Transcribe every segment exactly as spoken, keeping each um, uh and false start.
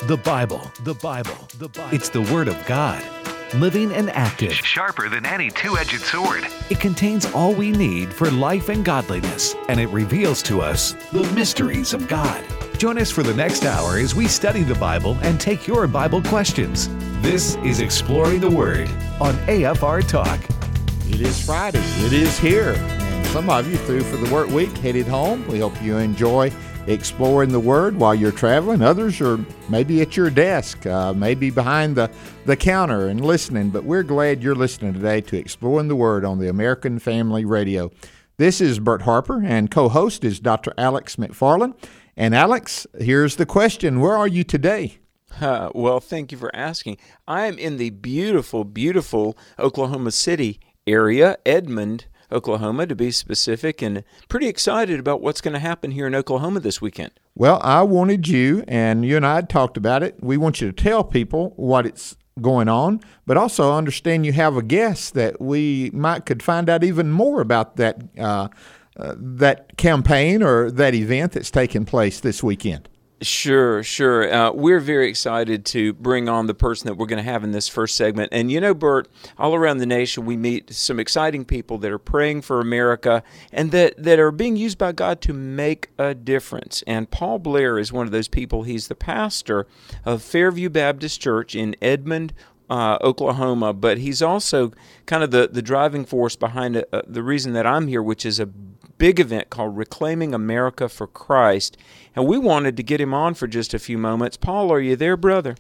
The Bible, the Bible, the Bible. It's the Word of God, living and active. Sharper than any two-edged sword. It contains all we need for life and godliness, and it reveals to us the mysteries of God. Join us for the next hour as we study the Bible and take your Bible questions. This is Exploring the Word on A F R Talk. It is Friday. It is here. And some of you through for the work week, headed home. We hope you enjoy exploring the Word while you're traveling. Others are maybe at your desk, uh, maybe behind the, the counter and listening. But we're glad you're listening today to Exploring the Word on the American Family Radio. This is Bert Harper, and co-host is Doctor Alex McFarland. And Alex, here's the question. Where are you today? Uh, well, thank you for asking. I am in the beautiful, beautiful Oklahoma City area, Edmond, Oklahoma, to be specific, and pretty excited about what's going to happen here in Oklahoma this weekend. Well, I wanted you, and you and I had talked about it. We want you to tell people what it's going on, but also understand you have a guest that we might could find out even more about that uh, uh, that campaign or that event that's taking place this weekend. Sure, sure. Uh, we're very excited to bring on the person that we're going to have in this first segment. And you know, Bert, all around the nation, we meet some exciting people that are praying for America and that, that are being used by God to make a difference. And Paul Blair is one of those people. He's the pastor of Fairview Baptist Church in Edmond, Uh, Oklahoma, but he's also kind of the, the driving force behind uh, the reason that I'm here, which is a big event called Reclaiming America for Christ. And we wanted to get him on for just a few moments. Paul, are you there, brother?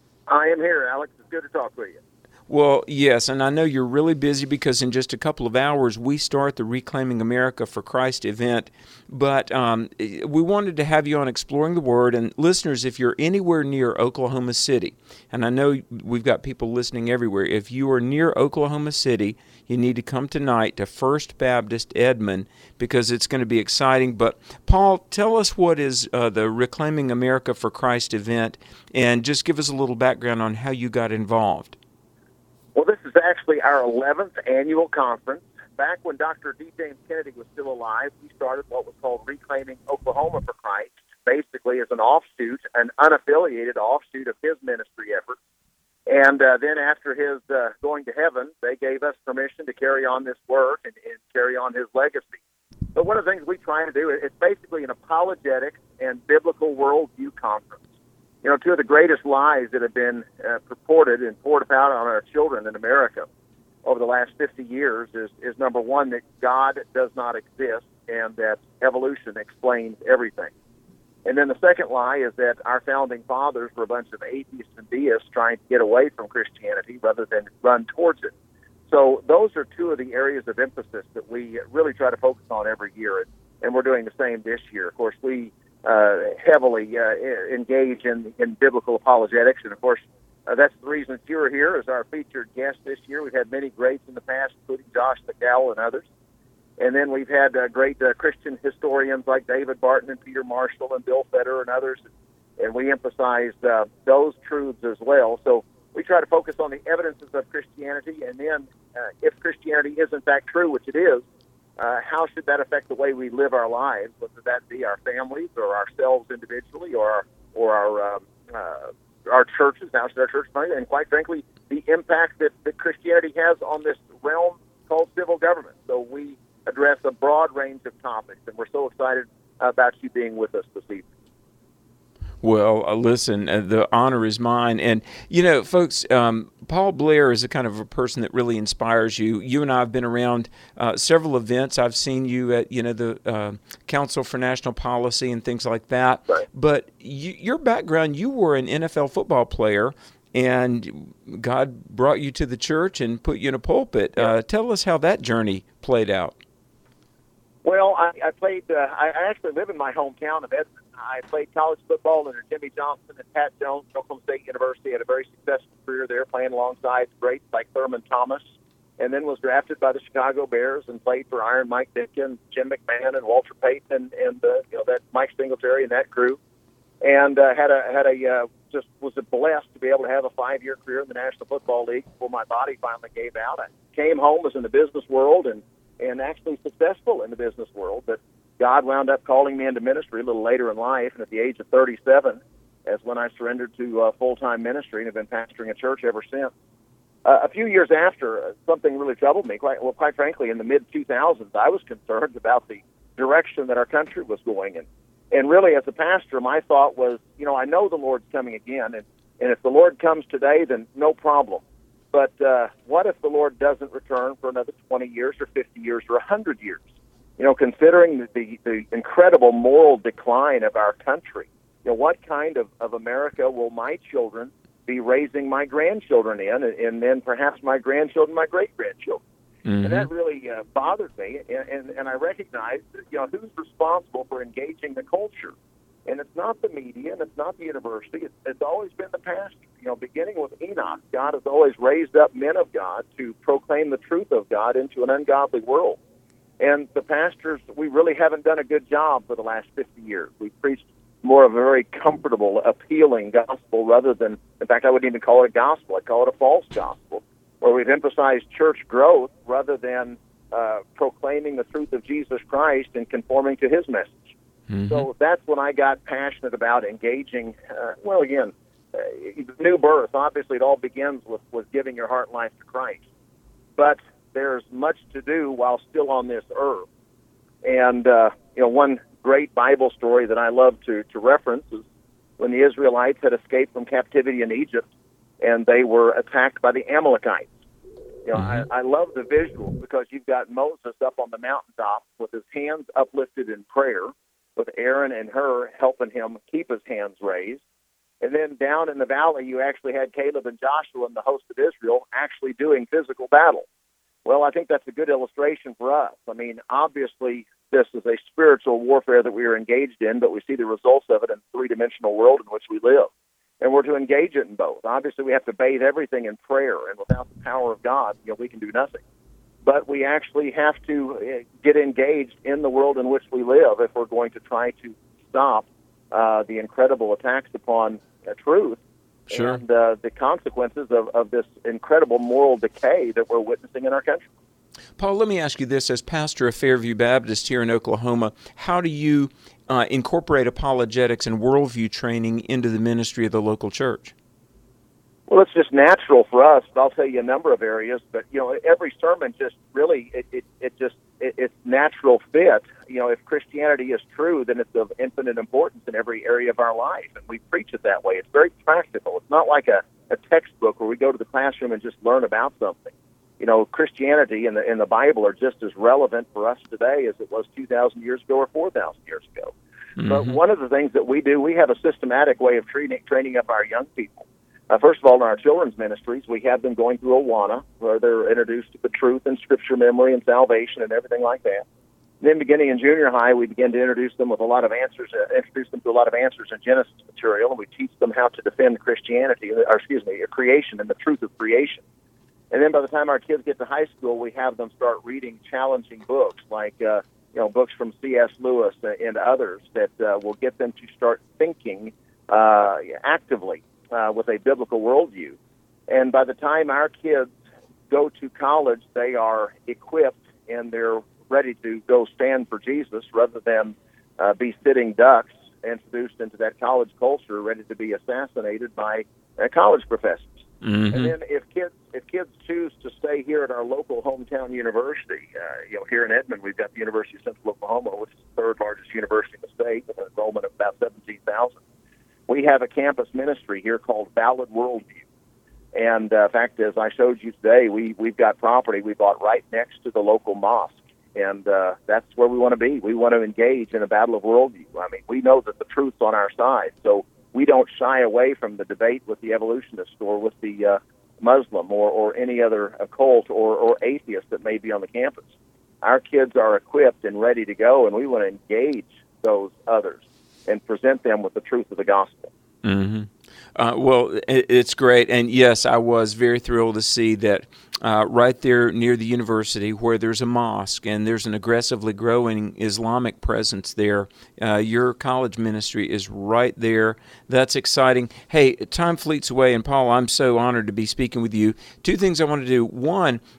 I am here, Alex. It's good to talk with you. Well, yes, and I know you're really busy because in just a couple of hours we start the Reclaiming America for Christ event, but um, we wanted to have you on Exploring the Word, and listeners, if you're anywhere near Oklahoma City, and I know we've got people listening everywhere, if you are near Oklahoma City, you need to come tonight to First Baptist Edmond because it's going to be exciting. But Paul, tell us what is uh, the Reclaiming America for Christ event, and just give us a little background on how you got involved. Well, this is actually our eleventh annual conference. Back when Doctor D. James Kennedy was still alive, we started what was called Reclaiming Oklahoma for Christ, basically as an offshoot, an unaffiliated offshoot of his ministry effort. And uh, then after his uh, going to heaven, they gave us permission to carry on this work and, and carry on his legacy. But one of the things we try to do, it's basically an apologetics and biblical worldview conference. You know, two of the greatest lies that have been uh, purported and poured about on our children in America over the last fifty years is, is number one, that God does not exist and that evolution explains everything. And then the second lie is that our founding fathers were a bunch of atheists and deists trying to get away from Christianity rather than run towards it. So those are two of the areas of emphasis that we really try to focus on every year, and, and we're doing the same this year. Of course, we uh, heavily uh, engage in, in biblical apologetics, and of course, uh, that's the reason that you're here as our featured guest this year. We've had many greats in the past, including Josh McDowell and others. And then we've had uh, great uh, Christian historians like David Barton and Peter Marshall and Bill Fetter and others, and we emphasized uh, those truths as well. So we try to focus on the evidences of Christianity, and then uh, if Christianity is in fact true, which it is, uh, how should that affect the way we live our lives, whether that be our families or ourselves individually or our, or our, um, uh, our churches, how should our church function, and quite frankly, the impact that, that Christianity has on this realm called civil government. So we address a broad range of topics, and we're so excited about you being with us this evening. Well, uh, listen, uh, the honor is mine. And, you know, folks, um, Paul Blair is a kind of a person that really inspires you. You and I have been around uh, several events. I've seen you at, you know, the uh, Council for National Policy and things like that. Right. But you, your background, you were an N F L football player, and God brought you to the church and put you in a pulpit. Yeah. Uh, tell us how that journey played out. Well, I, I played, uh, I actually live in my hometown of Edmond. I played college football under Jimmy Johnson and Pat Jones at Oklahoma State University. Had a very successful career there, playing alongside greats like Thurman Thomas, and then was drafted by the Chicago Bears and played for Iron Mike Ditka, Jim McMahon, and Walter Payton, and, and uh, you know that Mike Singletary and that crew, and uh, had a had a uh, just was blessed to be able to have a five-year career in the National Football League before my body finally gave out. I came home, was in the business world, and and actually successful in the business world, but God wound up calling me into ministry a little later in life, and at the age of thirty-seven, as when I surrendered to uh, full-time ministry and have been pastoring a church ever since. Uh, a few years after, uh, something really troubled me. Quite well, quite frankly, in the mid two thousands, I was concerned about the direction that our country was going in. And really, as a pastor, my thought was, you know, I know the Lord's coming again, and, and if the Lord comes today, then no problem. But uh, what if the Lord doesn't return for another twenty years or fifty years or one hundred years? You know, considering the, the, the incredible moral decline of our country, you know, what kind of, of America will my children be raising my grandchildren in, and, and then perhaps my grandchildren, my great-grandchildren? Mm-hmm. And that really uh, bothered me, and, and, and I recognized, that, you know, who's responsible for engaging the culture? And it's not the media, and it's not the university. It's, it's always been the pastor. You know, beginning with Enoch, God has always raised up men of God to proclaim the truth of God into an ungodly world. And the pastors, we really haven't done a good job for the last fifty years. We've preached more of a very comfortable, appealing gospel rather than, in fact, I wouldn't even call it a gospel. I'd call it a false gospel, where we've emphasized church growth rather than uh, proclaiming the truth of Jesus Christ and conforming to his message. Mm-hmm. So that's when I got passionate about engaging, uh, well, again, uh, new birth. Obviously, it all begins with, with giving your heart and life to Christ. But there's much to do while still on this earth. And, uh, you know, one great Bible story that I love to, to reference is when the Israelites had escaped from captivity in Egypt and they were attacked by the Amalekites. You know, mm-hmm. I, I love the visual because you've got Moses up on the mountaintop with his hands uplifted in prayer, with Aaron and Hur helping him keep his hands raised. And then down in the valley, you actually had Caleb and Joshua and the host of Israel actually doing physical battle. Well, I think that's a good illustration for us. I mean, obviously, this is a spiritual warfare that we are engaged in, but we see the results of it in the three-dimensional world in which we live. And we're to engage it in both. Obviously, we have to bathe everything in prayer, and without the power of God, you know, we can do nothing. But we actually have to get engaged in the world in which we live if we're going to try to stop uh, the incredible attacks upon uh, truth sure. and uh, the consequences of, of this incredible moral decay that we're witnessing in our country. Paul, let me ask you this. As pastor of Fairview Baptist here in Oklahoma, how do you uh, incorporate apologetics and worldview training into the ministry of the local church? Well, it's just natural for us. I'll tell you a number of areas, but, you know, every sermon just really, it, it, it just, it, it's natural fit. You know, if Christianity is true, then it's of infinite importance in every area of our life, and we preach it that way. It's very practical. It's not like a, a textbook where we go to the classroom and just learn about something. You know, Christianity and the, and the Bible are just as relevant for us today as it was two thousand years ago or four thousand years ago. Mm-hmm. But one of the things that we do, we have a systematic way of training, training up our young people. Uh, first of all, in our children's ministries, we have them going through Awana, where they're introduced to the truth and scripture memory and salvation and everything like that. And then beginning in junior high, we begin to introduce them with a lot of answers, uh, introduce them to a lot of answers in Genesis material, and we teach them how to defend Christianity, or excuse me, creation and the truth of creation. And then by the time our kids get to high school, we have them start reading challenging books like, uh, you know, books from C S Lewis and others that uh, will get them to start thinking uh, actively uh, with a biblical worldview. And by the time our kids go to college, they are equipped and they're ready to go stand for Jesus rather than uh, be sitting ducks introduced into that college culture, ready to be assassinated by uh, college professors. Mm-hmm. And then if kids if kids choose to stay here at our local hometown university, uh, you know, here in Edmond, we've got the University of Central Oklahoma, which is the third largest university in the state with an enrollment of about seventeen thousand. We have a campus ministry here called Valid Worldview. And uh, in fact, as I showed you today, we, we've got property we bought right next to the local mosque. And uh, that's where we want to be. We want to engage in a battle of worldview. I mean, we know that the truth's on our side, so we don't shy away from the debate with the evolutionist or with the uh, Muslim or, or any other occult or, or atheist that may be on the campus. Our kids are equipped and ready to go, and we want to engage those others and present them with the truth of the gospel. Mm-hmm. Uh, well, it, it's great. And yes, I was very thrilled to see that uh, right there near the university where there's a mosque and there's an aggressively growing Islamic presence there, uh, your college ministry is right there. That's exciting. Hey, time fleets away, and Paul, I'm so honored to be speaking with you. Two things I want to do. One,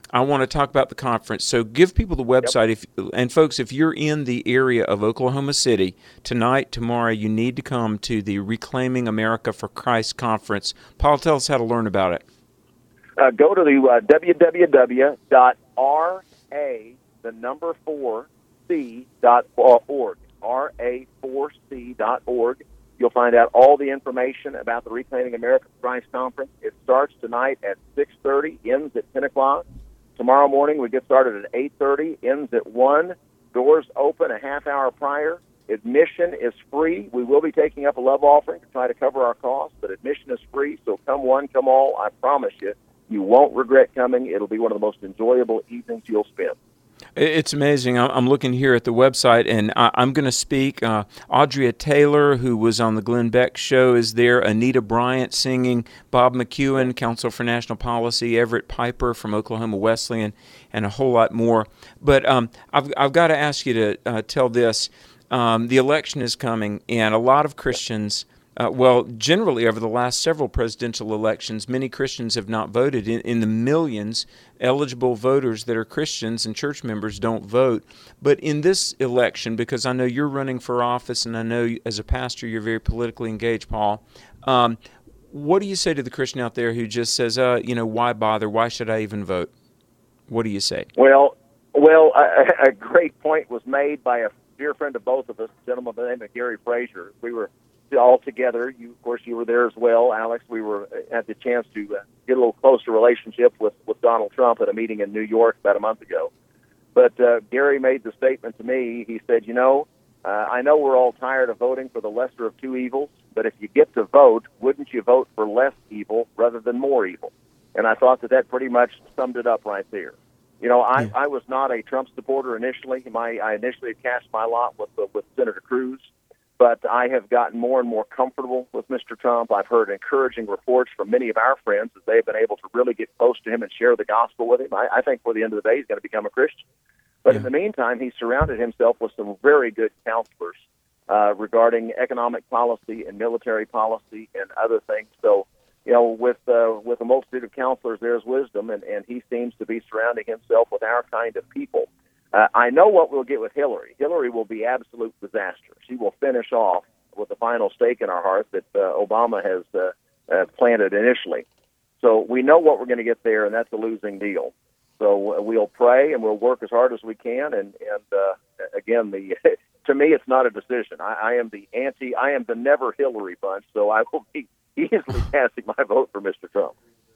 I want to talk about the conference. So give people the website. Yep. If and folks, if you're in the area of Oklahoma City, tonight, tomorrow, you need to come to the Reclaiming America for Christ conference. Paul, tell us how to learn about it. Uh, go to the uh, w w w dot r a, the number four, c dot org, R A four C dot org. You'll find out all the information about the Reclaiming America for Christ conference. It starts tonight at six thirty, ends at ten o'clock. Tomorrow morning we get started at eight thirty, ends at one. Doors open a half hour prior. Admission is free. We will be taking up a love offering to try to cover our costs, but admission is free, so come one, come all. I promise you, you won't regret coming. It'll be one of the most enjoyable evenings you'll spend. It's amazing. I'm looking here at the website, and I'm going to speak. Uh, Audria Taylor, who was on the Glenn Beck show, is there. Anita Bryant singing. Bob McEwen, Council for National Policy. Everett Piper from Oklahoma Wesleyan, and a whole lot more. But um, I've, I've got to ask you to uh, tell this. Um, the election is coming, and a lot of Christians... Uh, well, generally, over the last several presidential elections, many Christians have not voted. In, in the millions, eligible voters that are Christians and church members don't vote. But in this election, because I know you're running for office, and I know you, as a pastor you're very politically engaged, Paul, um, what do you say to the Christian out there who just says, uh, you know, why bother? Why should I even vote? What do you say? Well, well, a, a great point was made by a dear friend of both of us, a gentleman by the name of Gary Frazier. We were all together. You, of course, you were there as well, Alex. We were had the chance to uh, get a little closer relationship with, with Donald Trump at a meeting in New York about a month ago. But uh, Gary made the statement to me. He said, you know, uh, I know we're all tired of voting for the lesser of two evils, but if you get to vote, wouldn't you vote for less evil rather than more evil? And I thought that that pretty much summed it up right there. You know, I, yeah. I was not a Trump supporter initially. My I initially had cast my lot with uh, with Senator Cruz. But I have gotten more and more comfortable with Mister Trump. I've heard encouraging reports from many of our friends that they've been able to really get close to him and share the gospel with him. I, I think for the end of the day, he's going to become a Christian. But yeah. in the meantime, he's surrounded himself with some very good counselors uh, regarding economic policy and military policy and other things. So, you know, with uh, with a multitude of counselors, there's wisdom, and, and he seems to be surrounding himself with our kind of people. Uh, I know what we'll get with Hillary. Hillary will be absolute disaster. She will finish off with the final stake in our heart that uh, Obama has uh, uh, planted initially. So we know what we're going to get there, and that's a losing deal. So uh, we'll pray and we'll work as hard as we can. And, and uh, again, the to me, it's not a decision. I, I am the anti, I am the never Hillary bunch, so I will be easily casting my vote for Mister Trump.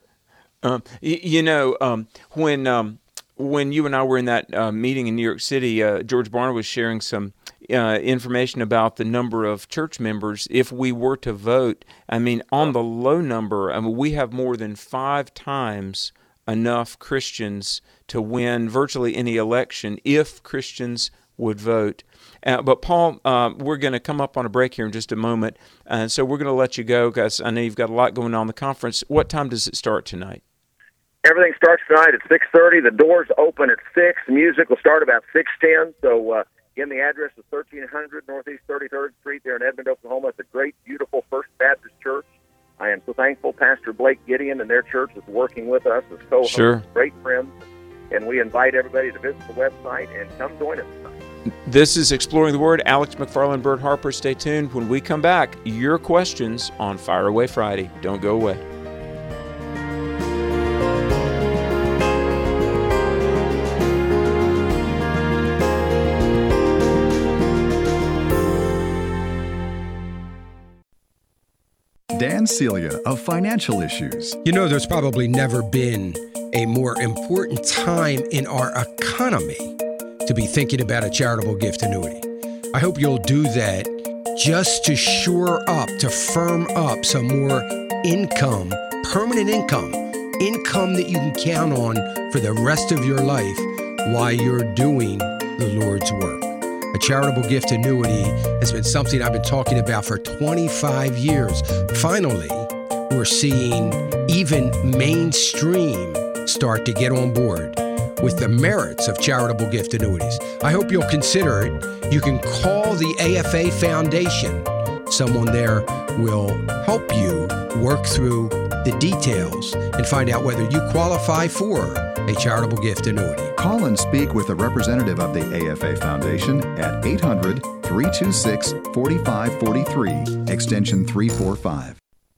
Um, you, you know, um, when... Um When you and I were in that uh, meeting in New York City, uh, George Barna was sharing some uh, information about the number of church members. If we were to vote, I mean, on the low number, I mean, we have more than five times enough Christians to win virtually any election if Christians would vote. Uh, but, Paul, uh, we're going to come up on a break here in just a moment, and uh, so we're going to let you go because I know you've got a lot going on in the conference. What time does it start tonight? Everything starts tonight at six thirty. The doors open at six. The music will start about six ten. So, uh, again, the address is thirteen hundred Northeast thirty-third Street there in Edmond, Oklahoma. It's a great, beautiful First Baptist church. I am so thankful Pastor Blake Gideon and their church is working with us as co-hosts, sure. great friends. And we invite everybody to visit the website and come join us tonight. This is Exploring the Word. Alex McFarland, Bert Harper. Stay tuned. When we come back, your questions on Fire Away Friday. Don't go away. Dan Celia of Financial Issues. You know, there's probably never been a more important time in our economy to be thinking about a charitable gift annuity. I hope you'll do that just to shore up, to firm up some more income, permanent income, income that you can count on for the rest of your life while you're doing the Lord's work. A charitable gift annuity has been something I've been talking about for twenty-five years. Finally, we're seeing even mainstream start to get on board with the merits of charitable gift annuities. I hope you'll consider it. You can call the A F A Foundation, Someone there will help you work through the details and find out whether you qualify for a charitable gift annuity. Call and speak with a representative of the A F A Foundation at eight hundred, three two six, four five four three, extension three forty-five.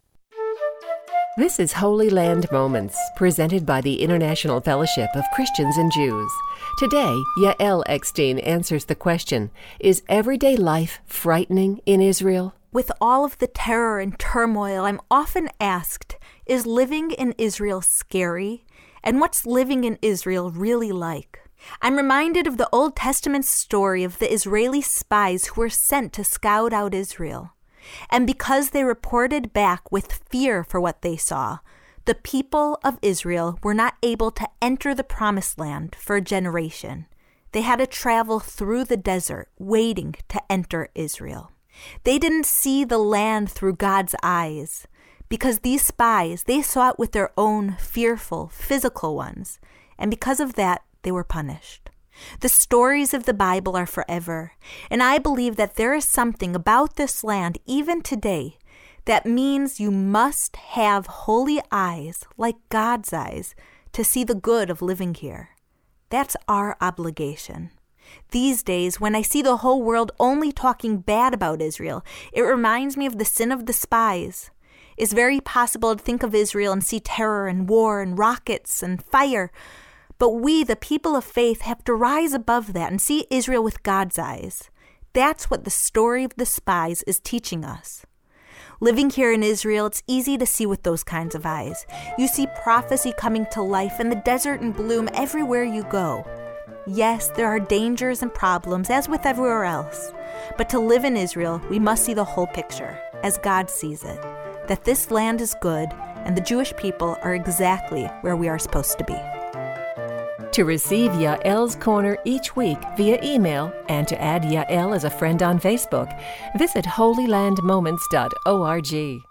This is Holy Land Moments, presented by the International Fellowship of Christians and Jews. Today, Yael Eckstein answers the question, is everyday life frightening in Israel? With all of the terror and turmoil, I'm often asked, is living in Israel scary? And what's living in Israel really like? I'm reminded of the Old Testament story of the Israeli spies who were sent to scout out Israel. And because they reported back with fear for what they saw, the people of Israel were not able to enter the Promised Land for a generation. They had to travel through the desert, waiting to enter Israel. They didn't see the land through God's eyes, because these spies, they saw it with their own fearful, physical ones, and because of that, they were punished. The stories of the Bible are forever, and I believe that there is something about this land, even today, that means you must have holy eyes, like God's eyes, to see the good of living here. That's our obligation. These days, when I see the whole world only talking bad about Israel, it reminds me of the sin of the spies. It's very possible to think of Israel and see terror and war and rockets and fire. But we, the people of faith, have to rise above that and see Israel with God's eyes. That's what the story of the spies is teaching us. Living here in Israel, it's easy to see with those kinds of eyes. You see prophecy coming to life and the desert in bloom everywhere you go. Yes, there are dangers and problems, as with everywhere else. But to live in Israel, we must see the whole picture, as God sees it. That this land is good, and the Jewish people are exactly where we are supposed to be. To receive Yael's Corner each week via email and to add Yael as a friend on Facebook, visit holy land moments dot org.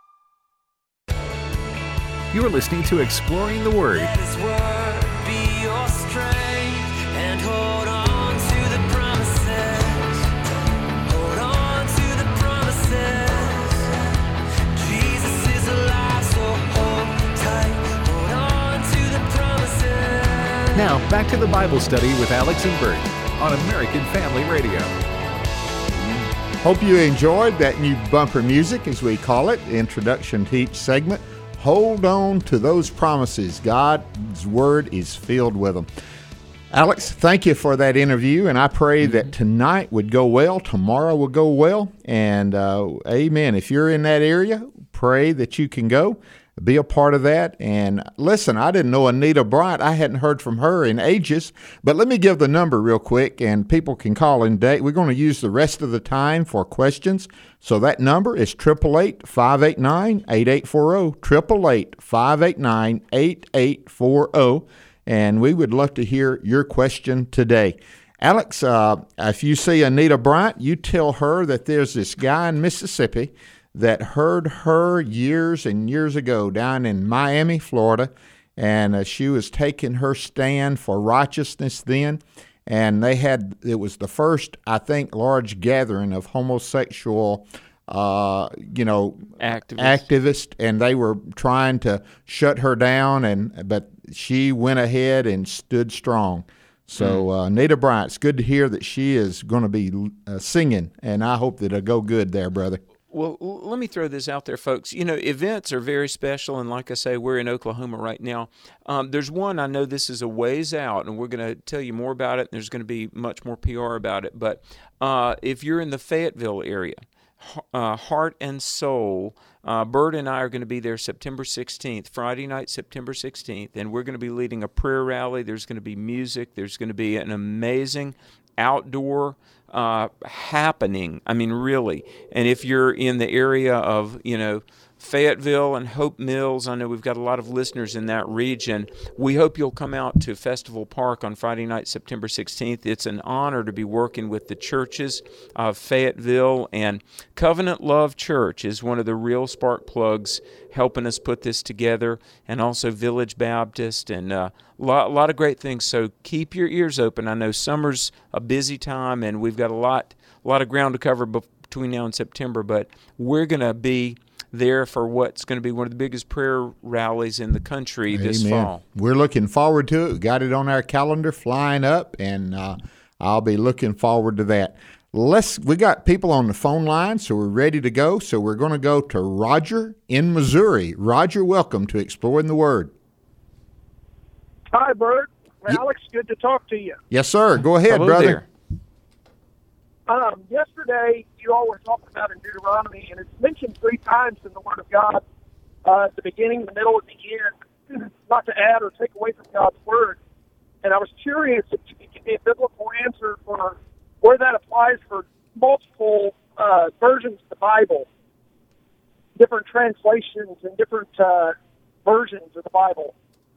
You're listening to Exploring the Word. Let His word be your strength and hold on to the promises. Hold on to the promises. Jesus is alive, so hold tight. Hold on to the promises. Now, back to the Bible study with Alex and Bert on American Family Radio. Hope you enjoyed that new bumper music, as we call it, the introduction to each segment. Hold on to those promises. God's word is filled with them. Alex, thank you for that interview, and I pray that tonight would go well, tomorrow will go well, and uh, amen. If you're in that area, pray that you can go, be a part of that. And listen, I didn't know Anita Bryant. I hadn't heard from her in ages, but let me give the number real quick, and people can call in. We're going to use the rest of the time for questions. So that number is eight eight eight, five eight nine, eight eight four zero, eight eight eight, five eight nine, eight eight four zero, and we would love to hear your question today. Alex, uh, if you see Anita Bryant, you tell her that there's this guy in Mississippi that heard her years and years ago down in Miami, Florida, and uh, she was taking her stand for righteousness then. And they had, it was the first, I think, large gathering of homosexual, uh, you know, Activists. activists, and they were trying to shut her down, and but she went ahead and stood strong. So, uh, Anita Bryant, it's good to hear that she is going to be uh, singing, and I hope that it'll go good there, brother. Well, let me throw this out there, folks. You know, events are very special, and like I say, we're in Oklahoma right now. Um, there's one, I know this is a ways out, and we're going to tell you more about it, and there's going to be much more P R about it. But uh, if you're in the Fayetteville area, uh, Heart and Soul, uh, Bert and I are going to be there September sixteenth, Friday night, September sixteenth, and we're going to be leading a prayer rally. There's going to be music. There's going to be an amazing outdoor uh, happening. I mean, really. And if you're in the area of, you know, Fayetteville and Hope Mills, I know we've got a lot of listeners in that region. We hope you'll come out to Festival Park on Friday night, September sixteenth. It's an honor to be working with the churches of Fayetteville, and Covenant Love Church is one of the real spark plugs helping us put this together, and also Village Baptist, and uh, a lot, a lot of great things. So keep your ears open. I know summer's a busy time, and we've got a lot, a lot of ground to cover before between now and September, but we're going to be there for what's going to be one of the biggest prayer rallies in the country this Amen. fall. We're looking forward to it. We got it on our calendar flying up, and uh, I'll be looking forward to that. Let's. We got people on the phone line, so we're ready to go. So we're going to go to Roger in Missouri. Roger, welcome to Exploring the Word. Hi, Bert. Ye- Alex, good to talk to you. Yes, sir. Go ahead, Hello brother. there. Um, yesterday, you all were talking about in Deuteronomy, and it's mentioned three times in the Word of God, uh, at the beginning, the middle, and the end, not to add or take away from God's Word. And I was curious if you could give me a biblical answer for where that applies for multiple uh, versions of the Bible, different translations and different uh, versions of the Bible.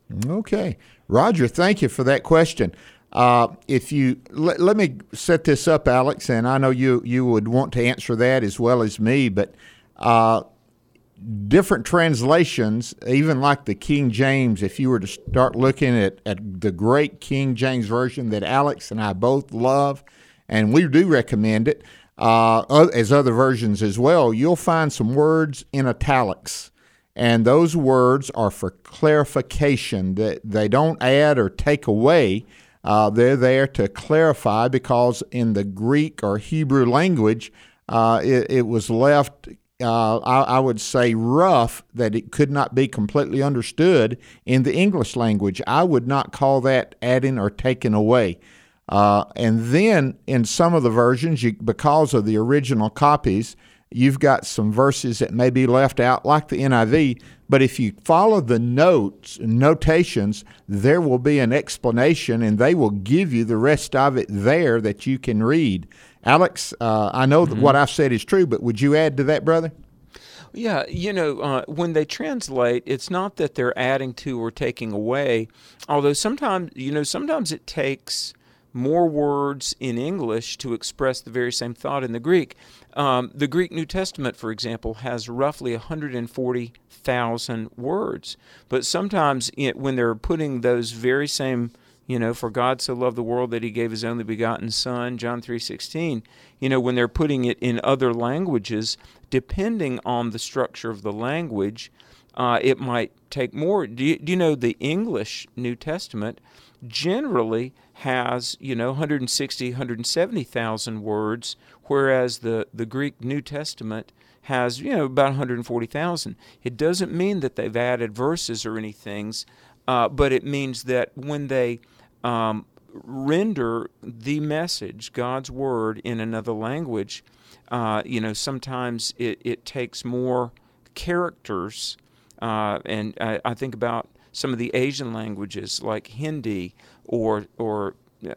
Okay. Roger, thank you for that question. Uh, if you let, let me set this up, Alex, and I know you, you would want to answer that as well as me, but uh, different translations, even like the King James, if you were to start looking at, at the great King James Version that Alex and I both love, and we do recommend it, uh, as other versions as well, you'll find some words in italics. And those words are for clarification. That they don't add or take away. Uh, they're there to clarify, because in the Greek or Hebrew language, uh, it, it was left, uh, I, I would say, rough, that it could not be completely understood in the English language. I would not call that adding or taking away. Uh, and then in some of the versions, you, because of the original copies, you've got some verses that may be left out, like the N I V, but if you follow the notes, notations, there will be an explanation, and they will give you the rest of it there that you can read. Alex, uh, I know mm-hmm. that what I've said is true, but would you add to that, brother? Yeah, you know, uh, when they translate, it's not that they're adding to or taking away, although sometimes, you know, sometimes it takes more words in English to express the very same thought in the Greek. Um, the Greek New Testament, for example, has roughly one hundred forty thousand words. But sometimes it, when they're putting those very same, you know, for God so loved the world that he gave his only begotten Son, John three sixteen, you know, when they're putting it in other languages, depending on the structure of the language, uh, it might take more. Do you, do you know the English New Testament generally has, you know, one hundred sixty, one hundred seventy thousand words, whereas the, the Greek New Testament has, you know, about one hundred forty thousand. It doesn't mean that they've added verses or anything, uh, but it means that when they um, render the message, God's Word, in another language, uh, you know, sometimes it, it takes more characters, uh, and I, I think about some of the Asian languages like Hindi or or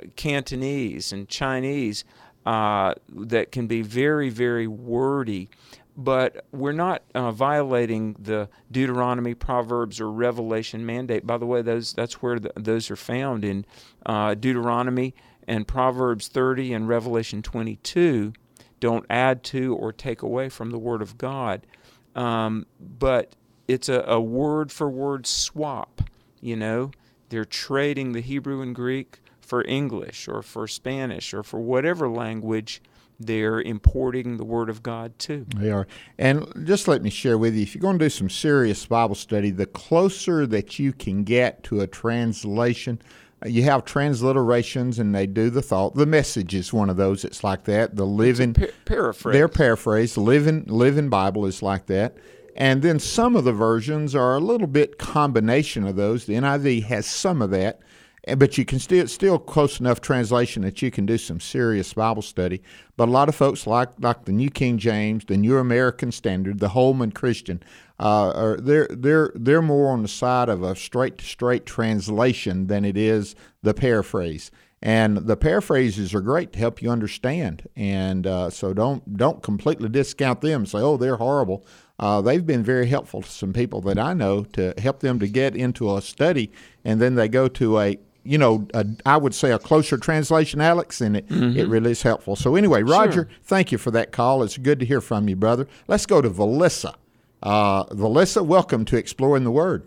Cantonese and Chinese uh, that can be very, very wordy. But we're not uh, violating the Deuteronomy, Proverbs, or Revelation mandate. By the way, those that's where the, those are found in uh, Deuteronomy and Proverbs thirty and Revelation twenty-two. Don't add to or take away from the Word of God. Um, but it's a, a word-for-word swap, you know. They're trading the Hebrew and Greek for English or for Spanish or for whatever language they're importing the Word of God to. They are. And just let me share with you, if you're going to do some serious Bible study, the closer that you can get to a translation, you have transliterations, and they do the thought. The Message is one of those. It's like that. The Living, par- paraphrase. Their paraphrase, Living, Living Bible is like that. And then some of the versions are a little bit combination of those. The N I V has some of that, but you can still still close enough translation that you can do some serious Bible study. But a lot of folks like like the New King James, the New American Standard, the Holman Christian, uh, are they're they're they're more on the side of a straight to straight translation than it is the paraphrase. And the paraphrases are great to help you understand. And uh, so don't don't completely discount them and say, oh, they're horrible. Uh, they've been very helpful to some people that I know to help them to get into a study, and then they go to a, you know, a, I would say a closer translation, Alex, and it, mm-hmm. it really is helpful. So anyway, Roger, sure. Thank you for that call. It's good to hear from you, brother. Let's go to Valissa. Uh, Valissa, welcome to Exploring the Word.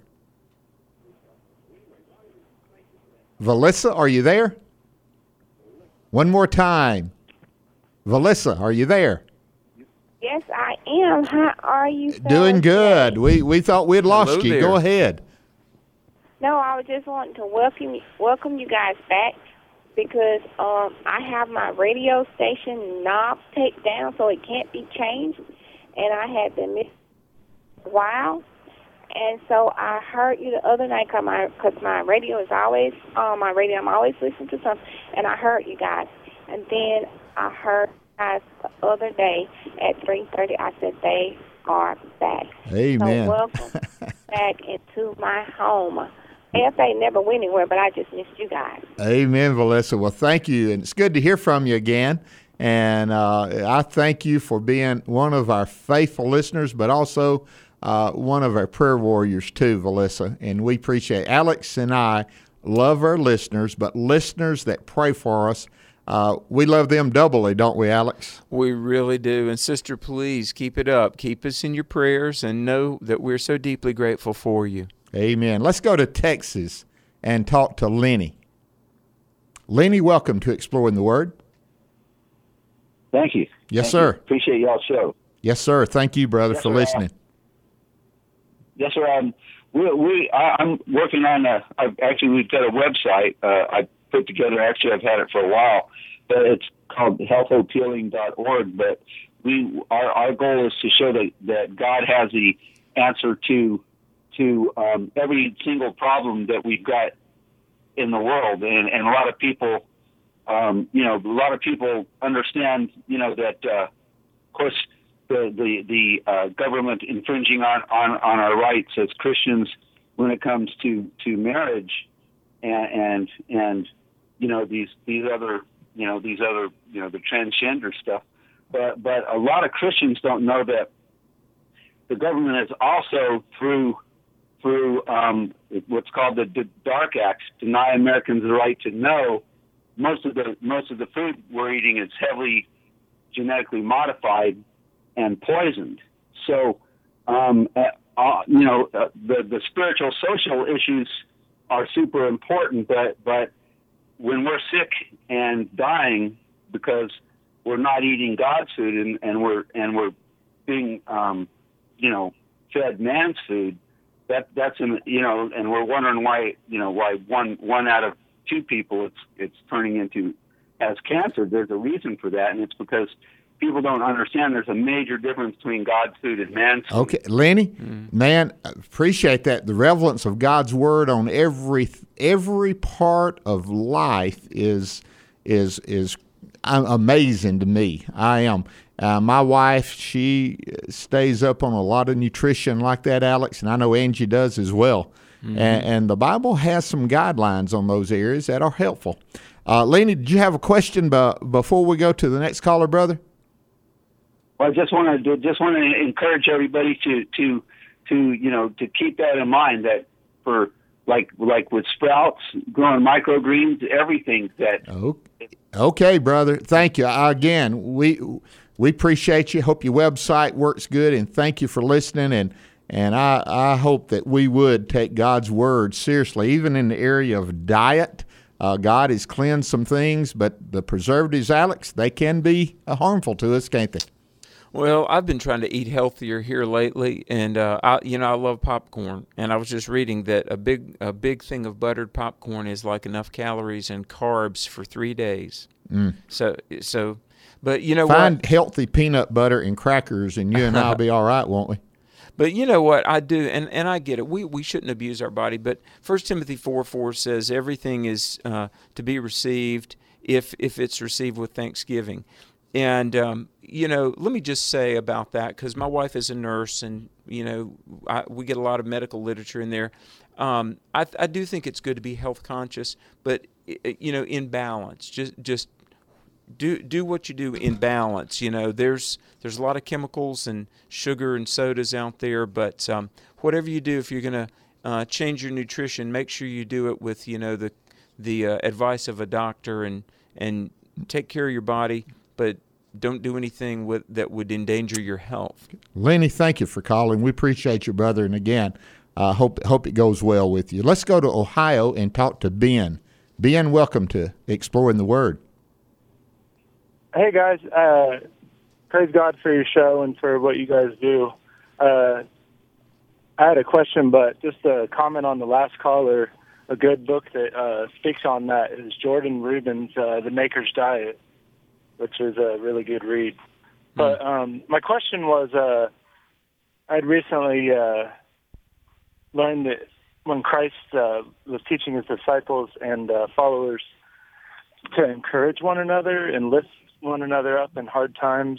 Valissa, are you there? One more time. Valissa, are you there? Yes, I am. How are you? Doing good. We we thought we'd lost Hello you. there. Go ahead. No, I was just wanting to welcome welcome you guys back because um, I have my radio station knob taken down so it can't be changed, and I had to miss a while. And so I heard you the other night because my, 'cause my radio is always on my radio. I'm always listening to something, and I heard you guys. And then I heard you guys the other day at three thirty. I said they are back. Amen. So welcome back into my home. A F A never went anywhere, but I just missed you guys. Amen, Valessa. Well, thank you, and it's good to hear from you again. And uh, I thank you for being one of our faithful listeners, but also uh, one of our prayer warriors too, Valessa. And we appreciate it. Alex and I love our listeners, but listeners that pray for us, uh, we love them doubly, don't we, Alex? We really do. And sister, please keep it up. Keep us in your prayers and know that we're so deeply grateful for you. Amen. Let's go to Texas and talk to Lenny. Lenny, welcome to Exploring the Word. Thank you. Yes, Thank sir. You. Appreciate y'all's show. Yes, sir. Thank you, brother, Yes, for sir. listening. Yes, sir. Um, we, we, I, I'm working on a, I've, actually, we've got a website uh, I put together. Actually, I've had it for a while, but it's called health hope healing dot org. But we, our, our goal is to show that, that God has the answer to to um, every single problem that we've got in the world. And, and a lot of people, um, you know, a lot of people understand, you know, that, uh, of course, the, the, the uh, government infringing on, on, on our rights as Christians when it comes to, to marriage and, and, and, you know, these, these other, you know, these other, you know, the transgender stuff. But, but a lot of Christians don't know that the government is also through, through um, what's called the D- DARK Acts, deny Americans the right to know. Most of the most of the food we're eating is heavily genetically modified and poisoned. So, um, uh, you know, uh, the the spiritual social issues are super important. But but when we're sick and dying because we're not eating God's food and, and we're and we're being um, you know fed man's food. That that's in, you know, and we're wondering why, you know, why one one out of two people it's it's turning into has cancer. There's a reason for that, and it's because people don't understand there's a major difference between God's food and man's food. Okay, Lenny, mm. man, appreciate that. The relevance of God's word on every every part of life is is is amazing to me. I am. Uh, my wife, she stays up on a lot of nutrition like that, Alex, and I know Angie does as well. Mm-hmm. And, and the Bible has some guidelines on those areas that are helpful. Uh, Lenny, did you have a question b- before we go to the next caller, brother? Well, I just want to just want to encourage everybody to to to you know to keep that in mind, that for like like with sprouts, growing microgreens, everything that. Okay, okay brother. Thank you again. We. We appreciate you. Hope your website works good, and thank you for listening. And and I, I hope that we would take God's word seriously, even in the area of diet. Uh, God has cleansed some things, but the preservatives, Alex, they can be uh, harmful to us, can't they? Well, I've been trying to eat healthier here lately, and uh, I, you know, I love popcorn. And I was just reading that a big a big thing of buttered popcorn is like enough calories and carbs for three days. Mm. So so. But you know Find what? healthy peanut butter and crackers, and you and I will be all right, won't we? But you know what? I do, and, and I get it. We we shouldn't abuse our body. But First Timothy four four says everything is uh, to be received if if it's received with thanksgiving. And, um, you know, let me just say about that, because my wife is a nurse, and, you know, I, we get a lot of medical literature in there. Um, I, I do think it's good to be health conscious, but, you know, in balance. Just just do do what you do in balance. You know, there's there's a lot of chemicals and sugar and sodas out there, but um, whatever you do, if you're going to uh, change your nutrition, make sure you do it with, you know, the the uh, advice of a doctor, and and take care of your body, but don't do anything with that would endanger your health. Lenny, thank you for calling. We appreciate you, brother. And again, I uh, hope hope it goes well with you. Let's go to Ohio and talk to Ben. Ben, welcome to Exploring the Word. Hey, guys. Uh, praise God for your show and for what you guys do. Uh, I had a question, but just a comment on the last caller. A good book that uh, speaks on that is Jordan Rubin's uh, The Maker's Diet, which is a really good read. Mm. But um, my question was, uh, I'd recently uh, learned that when Christ uh, was teaching his disciples and uh, followers to encourage one another and lift one another up in hard times,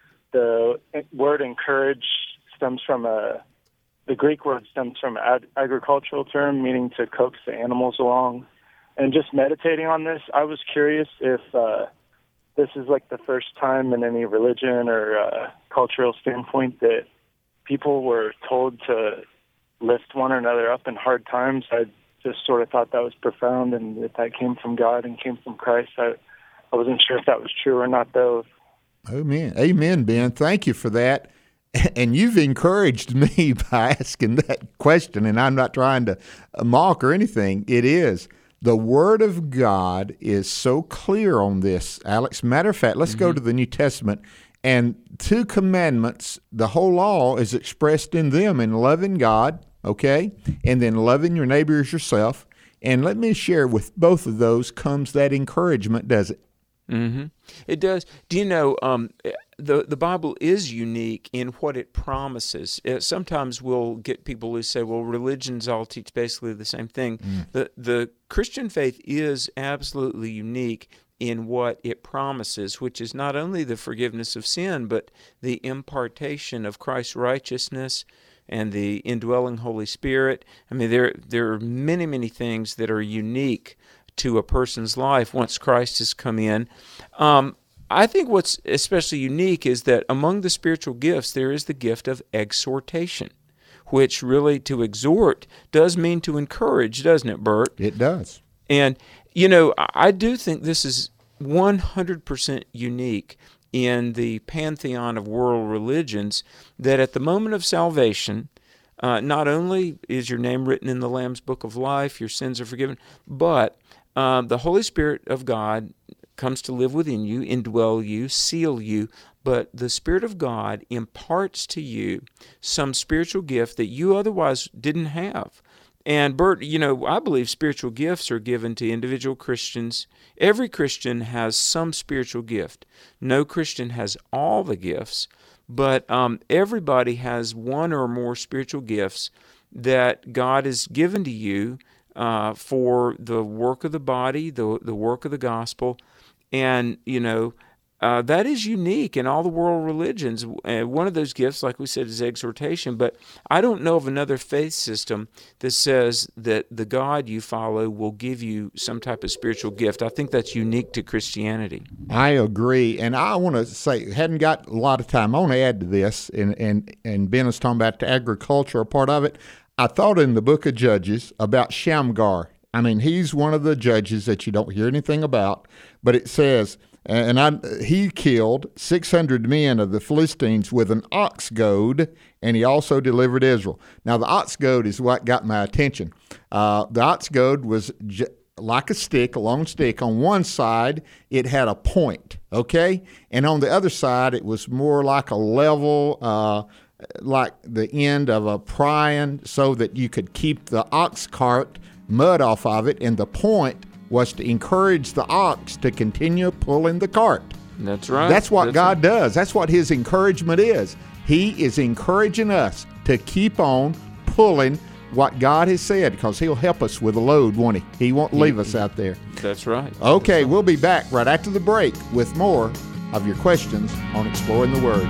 the word encourage stems from a The Greek word stems from an ag- agricultural term meaning to coax the animals along. And just meditating on this, I was curious if uh, this is like the first time in any religion or uh, cultural standpoint that people were told to lift one another up in hard times. I just sort of thought that was profound and that that came from God and came from Christ. I, I wasn't sure if that was true or not, though. Amen. Amen, Ben. Thank you for that. And you've encouraged me by asking that question, and I'm not trying to mock or anything. It is. The Word of God is so clear on this, Alex. Matter of fact, let's mm-hmm. go to the New Testament. And two commandments, the whole law is expressed in them, in loving God, okay, and then loving your neighbor as yourself. And let me share, with both of those comes that encouragement, does it? Mm-hmm. It does. Do you know, um, the the Bible is unique in what it promises. Uh, sometimes we'll get people who say, well, religions all teach basically the same thing. Mm. The the Christian faith is absolutely unique in what it promises, which is not only the forgiveness of sin, but the impartation of Christ's righteousness and the indwelling Holy Spirit. I mean, there there are many, many things that are unique to a person's life once Christ has come in. Um, I think what's especially unique is that among the spiritual gifts, there is the gift of exhortation, which really, to exhort, does mean to encourage, doesn't it, Bert? It does. And, you know, I do think this is one hundred percent unique in the pantheon of world religions, that at the moment of salvation, uh, not only is your name written in the Lamb's Book of Life, your sins are forgiven, but uh, the Holy Spirit of God comes to live within you, indwell you, seal you, but the Spirit of God imparts to you some spiritual gift that you otherwise didn't have. And Bert, you know, I believe spiritual gifts are given to individual Christians. Every Christian has some spiritual gift. No Christian has all the gifts, but um, everybody has one or more spiritual gifts that God has given to you uh, for the work of the body, the the work of the gospel. And, you know, uh, that is unique in all the world religions. Uh, one of those gifts, like we said, is exhortation. But I don't know of another faith system that says that the God you follow will give you some type of spiritual gift. I think that's unique to Christianity. I agree. And I want to say, hadn't got a lot of time. I want to add to this, and, and, and Ben was talking about the agricultural part of it. I thought in the book of Judges about Shamgar. I mean, he's one of the judges that you don't hear anything about, but it says, and I, he killed six hundred men of the Philistines with an ox goad, and he also delivered Israel. Now, the ox goad is what got my attention. Uh, the ox goad was j- like a stick, a long stick. On one side, it had a point, okay? And on the other side, it was more like a level, uh, like the end of a prying, so that you could keep the ox cart mud off of it, and the point was to encourage the ox to continue pulling the cart. That's right. That's what That's God right. does. That's what his encouragement is. He is encouraging us to keep on pulling what God has said, because he'll help us with a load, won't he? He won't leave us out there. That's right. Okay, That's right. We'll be back right after the break with more of your questions on Exploring the Word.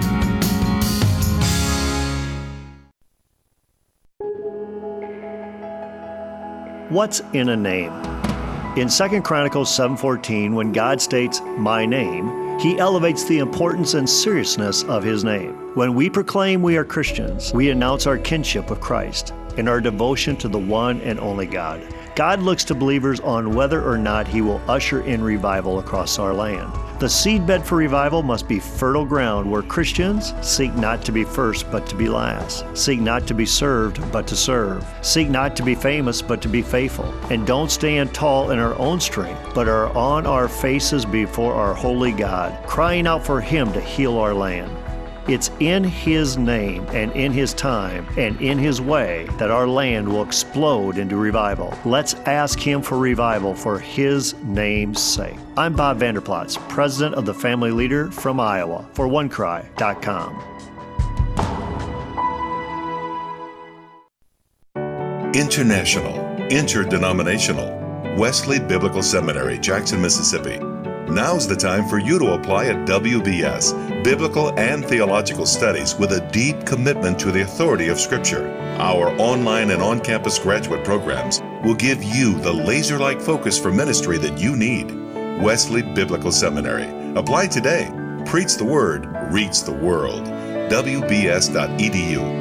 What's in a name? In Second Chronicles seven fourteen, when God states, "My name," he elevates the importance and seriousness of his name. When we proclaim we are Christians, we announce our kinship with Christ and our devotion to the one and only God. God looks to believers on whether or not he will usher in revival across our land. The seedbed for revival must be fertile ground where Christians seek not to be first but to be last, seek not to be served but to serve, seek not to be famous but to be faithful, and don't stand tall in our own strength, but are on our faces before our holy God, crying out for Him to heal our land. It's in His name and in His time and in His way that our land will explode into revival. Let's ask Him for revival for His name's sake. I'm Bob Vanderplatz, President of the Family Leader from Iowa for one cry dot com. International, interdenominational, Wesley Biblical Seminary, Jackson, Mississippi. Now's the time for you to apply at W B S, Biblical and Theological Studies with a deep commitment to the authority of Scripture. Our online and on-campus graduate programs will give you the laser-like focus for ministry that you need. Wesley Biblical Seminary. Apply today. Preach the Word, reach the world. W B S dot E D U.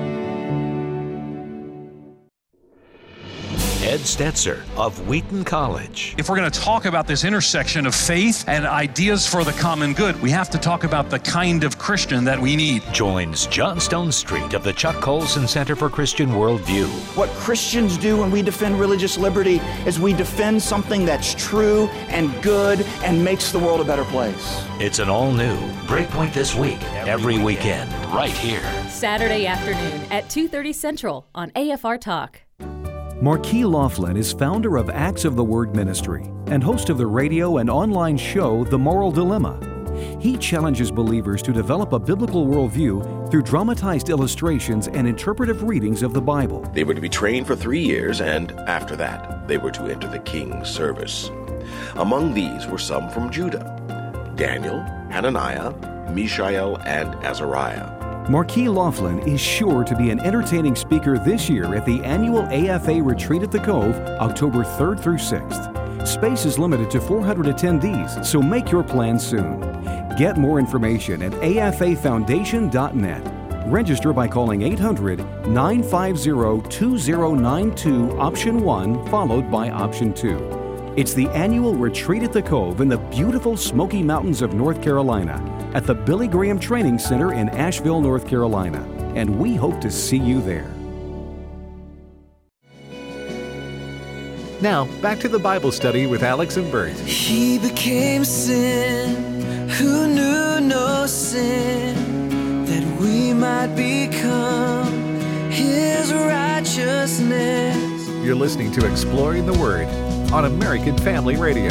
Ed Stetzer of Wheaton College. If we're going to talk about this intersection of faith and ideas for the common good, we have to talk about the kind of Christian that we need. Joins John Stone Street of the Chuck Colson Center for Christian Worldview. What Christians do when we defend religious liberty is we defend something that's true and good and makes the world a better place. It's an all-new Breakpoint This Week, every weekend, right here. Saturday afternoon at two thirty Central on A F R Talk. Marquis Laughlin is founder of Acts of the Word Ministry and host of the radio and online show The Moral Dilemma. He challenges believers to develop a biblical worldview through dramatized illustrations and interpretive readings of the Bible. They were to be trained for three years, and after that, they were to enter the king's service. Among these were some from Judah: Daniel, Hananiah, Mishael, and Azariah. Marquis Laughlin is sure to be an entertaining speaker this year at the annual A F A Retreat at the Cove, October third through sixth. Space is limited to four hundred attendees, so make your plans soon. Get more information at A F A foundation dot net. Register by calling eight hundred, nine five zero, two zero nine two, option one, followed by option two. It's the annual Retreat at the Cove in the beautiful Smoky Mountains of North Carolina at the Billy Graham Training Center in Asheville, North Carolina, and we hope to see you there. Now, back to the Bible study with Alex and Bert. He became sin who knew no sin, that we might become His righteousness. You're listening to Exploring the Word on American Family Radio.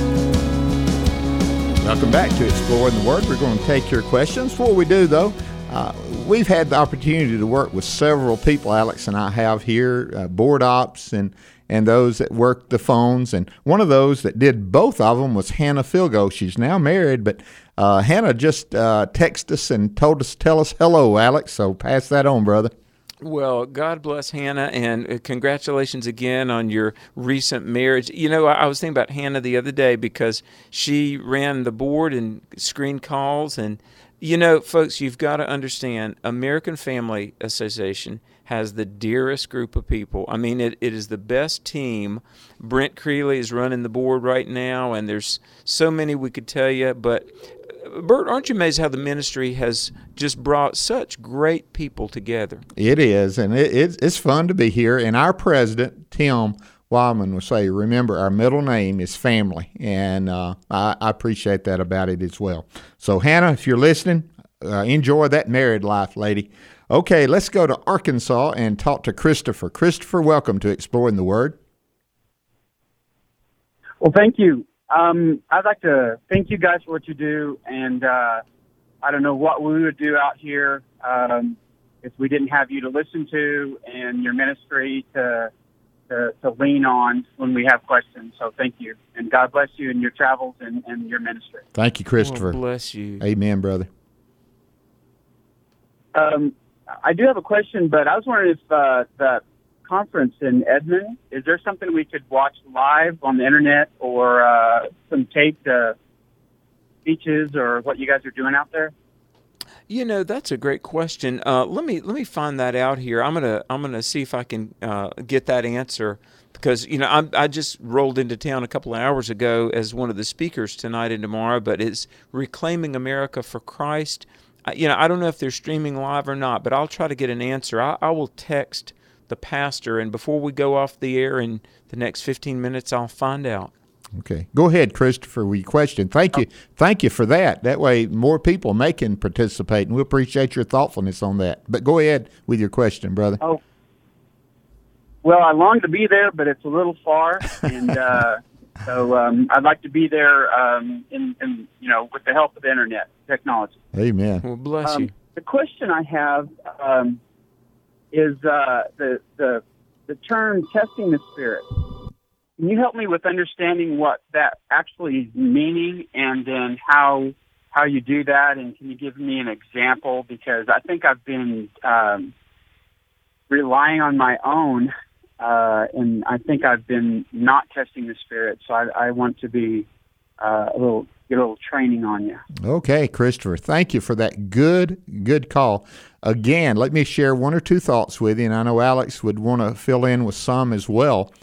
Welcome back to Exploring the Word. We're going to take your questions. Before we do, though, uh, we've had the opportunity to work with several people, Alex and I have here, uh, board ops and, and those that work the phones. And one of those that did both of them was Hannah Philgo. She's now married, but uh, Hannah just uh, texted us and told us, tell us hello, Alex. So pass that on, brother. Well, God bless Hannah, and congratulations again on your recent marriage. You know, I was thinking about Hannah the other day because she ran the board and screen calls. And, you know, folks, you've got to understand, American Family Association has the dearest group of people. I mean, it, it is the best team. Brent Creeley is running the board right now, and there's so many we could tell you, but Bert, aren't you amazed how the ministry has just brought such great people together? It is, and it, it's, it's fun to be here. And our president, Tim Wildman, will say, remember, our middle name is family, and uh, I, I appreciate that about it as well. So, Hannah, if you're listening, uh, enjoy that married life, lady. Okay, let's go to Arkansas and talk to Christopher. Christopher, welcome to Exploring the Word. Well, thank you. Um, I'd like to thank you guys for what you do, and uh, I don't know what we would do out here um, if we didn't have you to listen to and your ministry to, to to lean on when we have questions. So thank you, and God bless you in your travels and, and your ministry. Thank you, Christopher. Oh, bless you. Amen, brother. Um, I do have a question, but I was wondering if uh, the conference in Edmond, is there something we could watch live on the internet or uh, some taped uh, speeches or what you guys are doing out there? You know, that's a great question. Uh, let me let me find that out here. I'm gonna I'm gonna see if I can uh, get that answer, because you know I'm, I just rolled into town a couple of hours ago as one of the speakers tonight and tomorrow. But it's Reclaiming America for Christ. I, you know, I don't know if they're streaming live or not, but I'll try to get an answer. I, I will text the pastor, and before we go off the air in the next fifteen minutes, I'll find out. Okay. Go ahead, Christopher, with your question. Thank you. Thank you for that. That way more people may can participate, and we appreciate your thoughtfulness on that. But go ahead with your question, brother. Oh, well, I long to be there, but it's a little far, and uh, so um, I'd like to be there um, in, in, you know, with the help of the internet technology. Amen. Well, bless um, you. The question I have um, is uh, the, the, the term testing the spirit. Can you help me with understanding what that actually is meaning, and then how how you do that? And can you give me an example? Because I think I've been um, relying on my own, uh, and I think I've been not testing the spirit. So I, I want to be uh, a little get a little training on you. Okay, Christopher, thank you for that good good call. Again, let me share one or two thoughts with you, and I know Alex would want to fill in with some as well.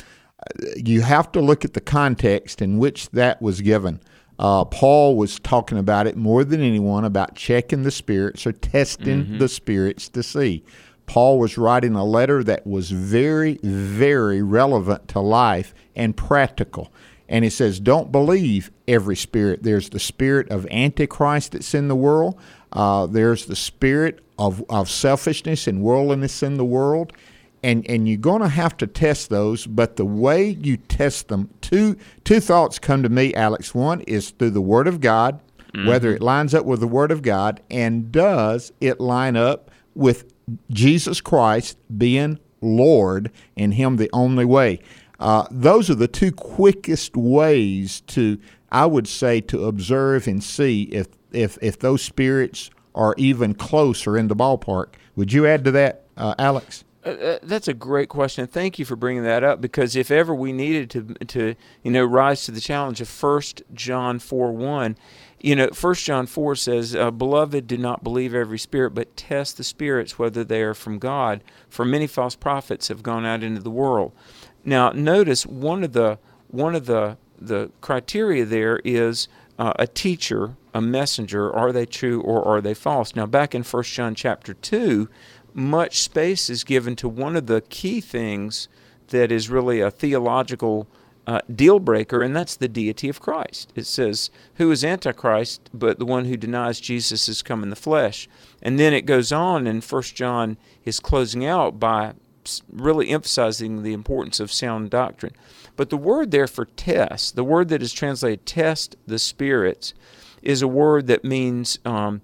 You have to look at the context in which that was given. Uh, Paul was talking about it more than anyone, about checking the spirits or testing mm-hmm. the spirits to see. Paul was writing a letter that was very, very relevant to life and practical. And he says, don't believe every spirit. There's the spirit of Antichrist that's in the world. Uh, there's the spirit of, of selfishness and worldliness in the world. And and you're going to have to test those, but the way you test them, two two thoughts come to me, Alex. One is through the Word of God, mm-hmm. whether it lines up with the Word of God, and does it line up with Jesus Christ being Lord and Him the only way. Uh, those are the two quickest ways to, I would say, to observe and see if if if those spirits are even close or in the ballpark. Would you add to that, uh, Alex? Uh, that's a great question. Thank you for bringing that up, because if ever we needed to, to you know, rise to the challenge of First John four one, you know, First John four says, uh, Beloved, do not believe every spirit, but test the spirits whether they are from God, for many false prophets have gone out into the world. Now, notice one of the one of the the criteria there is uh, a teacher, a messenger. Are they true or are they false? Now, back in First John chapter two, much space is given to one of the key things that is really a theological uh, deal breaker, and that's the deity of Christ. It says, who is Antichrist but the one who denies Jesus has come in the flesh? And then it goes on, and First John is closing out by really emphasizing the importance of sound doctrine. But the word there for test, the word that is translated test the spirits, is a word that means um,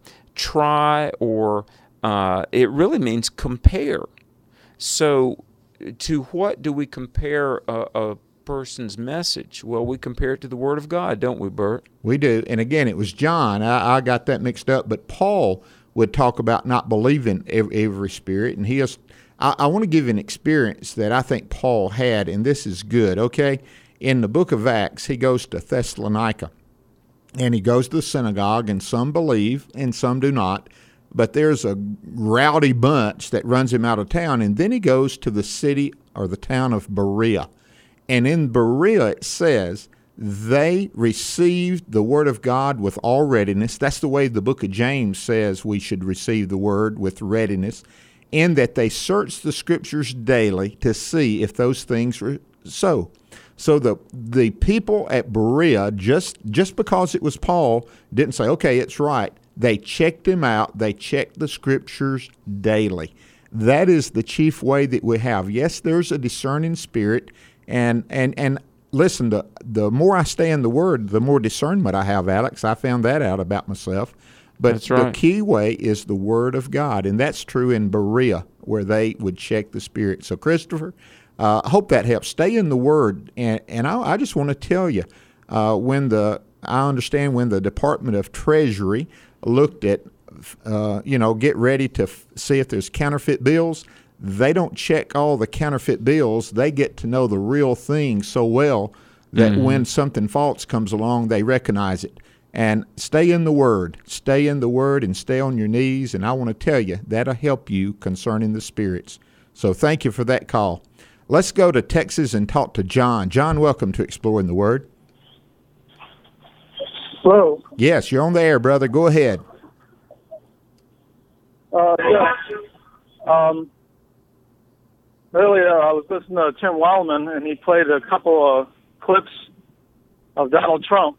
try or Uh, it really means compare. So to what do we compare a, a person's message? Well, we compare it to the Word of God, don't we, Bert? We do. And again, it was John. I, I got that mixed up. But Paul would talk about not believing every, every spirit. And he is, I, I want to give you an experience that I think Paul had, and this is good, okay? In the book of Acts, he goes to Thessalonica. And he goes to the synagogue, and some believe and some do not. But there's a rowdy bunch that runs him out of town, and then he goes to the city or the town of Berea. And in Berea it says they received the word of God with all readiness. That's the way the book of James says we should receive the word, with readiness, in that they searched the scriptures daily to see if those things were so. So the the people at Berea, just just because it was Paul, didn't say, okay, it's right. They checked him out. They checked the scriptures daily. That is the chief way that we have. Yes, there's a discerning spirit, and and and listen, the the more I stay in the Word, the more discernment I have, Alex. I found that out about myself. But that's right. The key way is the Word of God, and that's true in Berea, where they would check the spirit. So, Christopher, uh, I hope that helps. Stay in the Word, and and I, I just want to tell you, uh, when the I understand when the Department of Treasury looked at, uh, you know, get ready to f- see if there's counterfeit bills. They don't check all the counterfeit bills. They get to know the real thing so well that mm-hmm. when something false comes along, they recognize it. And stay in the Word. Stay in the Word and stay on your knees. And I want to tell you, that'll help you concerning the spirits. So thank you for that call. Let's go to Texas and talk to John. John, welcome to Exploring the Word. Hello. Yes, you're on the air, brother. Go ahead. Uh, yeah. Um, earlier, I was listening to Tim Wildman, and he played a couple of clips of Donald Trump.